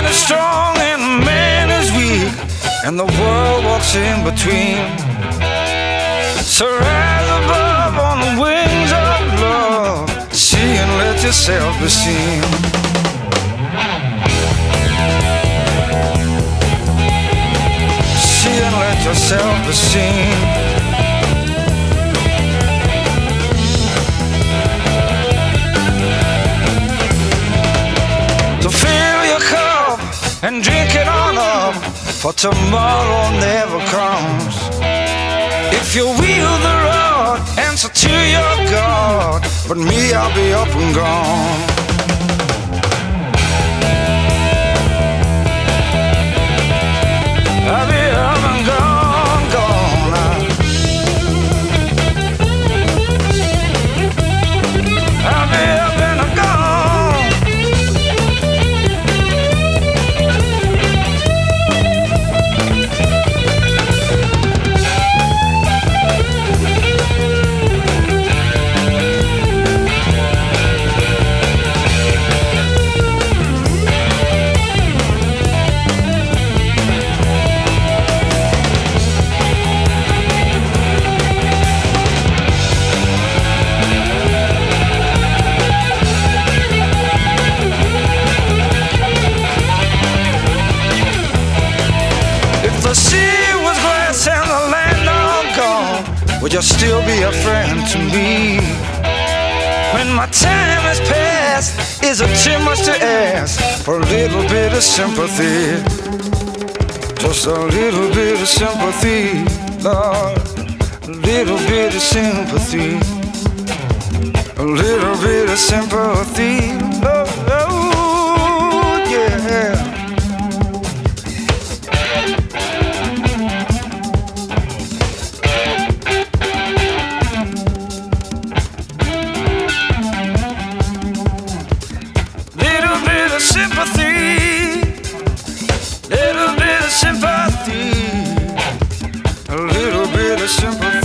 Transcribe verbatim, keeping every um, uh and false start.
is strong and man is weak, and the world walks in between. So rise above on the wings of love, see and let yourself be seen. See and let yourself be seen. So fill your cup and drink it on up, for tomorrow never comes. If you wield the rod, answer to your God, but me, I'll be up and gone. I'll be up and gone, gone. I'll be up and gone. The sea was glass and the land all gone, would you still be a friend to me? When my time has passed, is it too much to ask for a little bit of sympathy? Just a little bit of sympathy, Lord. A little bit of sympathy. A little bit of sympathy, Lord. Oh, yeah. Sympathy, little bit of sympathy, a little bit of sympathy.